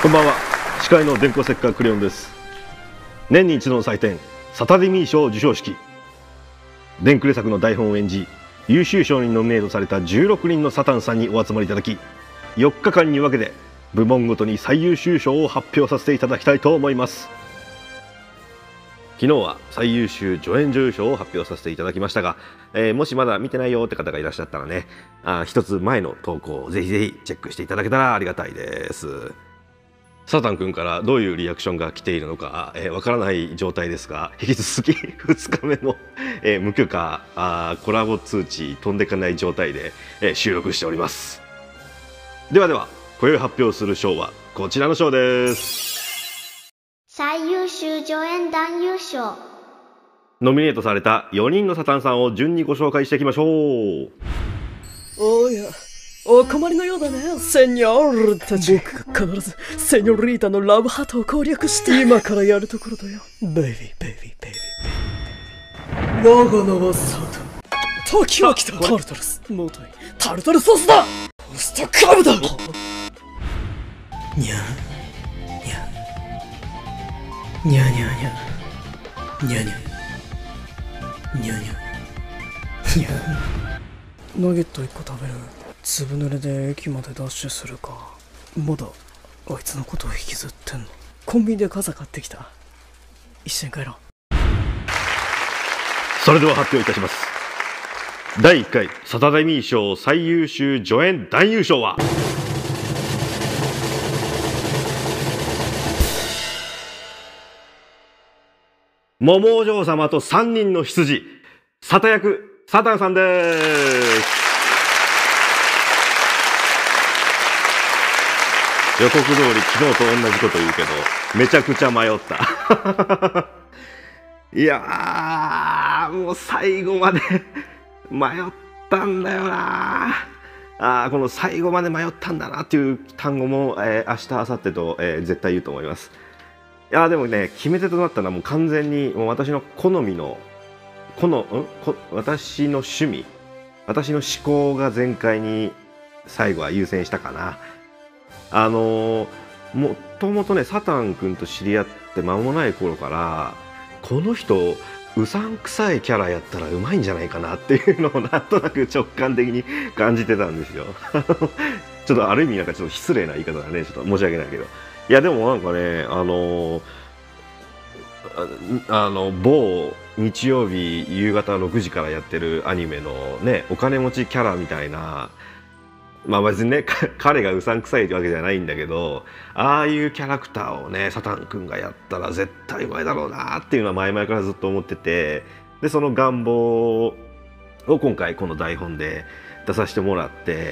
こんばんは。司会の電光石火クレヨンです。年に一度の祭典サタデミー賞授賞式、電クレ作の台本を演じ優秀賞にノミネートされた16人のサタンさんにお集まりいただき、4日間に分けて部門ごとに最優秀賞を発表させていただきたいと思います。昨日は最優秀助演女優賞を発表させていただきましたが、もしまだ見てないよって方がいらっしゃったらね、一つ前の投稿をぜひぜひチェックしていただけたらありがたいです。サタン君からどういうリアクションが来ているのかわからない状態ですが、引き続き2日目の、無許可コラボ通知飛んでかない状態で、収録しております。ではでは今宵発表する賞はこちらの賞です。 最優秀助演男優賞。 ノミネートされた4人のサタンさんを順にご紹介していきましょう。 おや、お困りのようだね、セニョールたち。僕が必ずセニョリータのラブハートを攻略して今からやるところだよ。ベイビーベイビーベイビーベイビー。我が名はサタン。時は来た。タルタルス、もといタルタルソースだ。ポストカブだ。にゃにゃにゃにゃにゃにゃにゃにゃにゃにゃにゃ。ナゲット1個食べる。ずぶ濡れで駅までダッシュするか。まだあいつのことを引きずってんの。コンビニで傘買ってきた。一緒に帰ろう。 それでは発表いたします。第1回サタデミー賞最優秀助演男優賞は桃お嬢様と3人の執事サタ役サタンさんです。予告通り昨日と同じこと言うけどめちゃくちゃ迷ったいやー、もう最後まで迷ったんだよな。この最後まで迷ったんだなっていう単語も、明日明後日と、絶対言うと思います。いやでもね、決め手となったのはもう完全にもう私の好みの私の趣味、私の思考が全開に最後は優先したかな。もともとね、サタン君と知り合って間もない頃からこの人うさんくさいキャラやったらうまいんじゃないかなっていうのをなんとなく直感的に感じてたんですよちょっとある意味なんかちょっと失礼な言い方だね。ちょっと申し訳ないけど、いやでもなんかね、某日曜日夕方6時からやってるアニメのね、お金持ちキャラみたいな、まあ別にね彼がうさんくさいってわけじゃないんだけど、ああいうキャラクターをねサタン君がやったら絶対うまいだろうなっていうのは前々からずっと思ってて、でその願望を今回この台本で出させてもらって、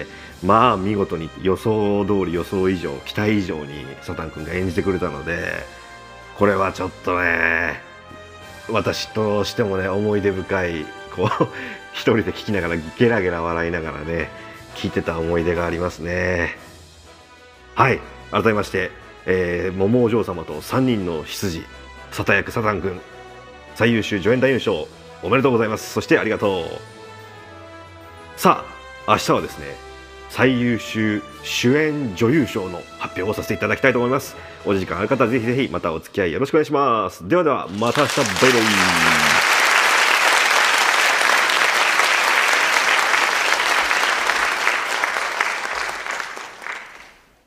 まあ見事に予想通り予想以上期待以上にサタン君が演じてくれたので、これはちょっとね私としてもね思い出深い、こう一人で聞きながらゲラゲラ笑いながらね聞いてた思い出がありますね。はい、改めまして、桃お嬢様と3人の執事サタ役サタン君最優秀助演男優賞おめでとうございます。そしてありがとう。さあ明日はですね最優秀主演女優賞の発表をさせていただきたいと思います。お時間ある方はぜひぜひまたお付き合いよろしくお願いします。ではではまた明日、バイバイ。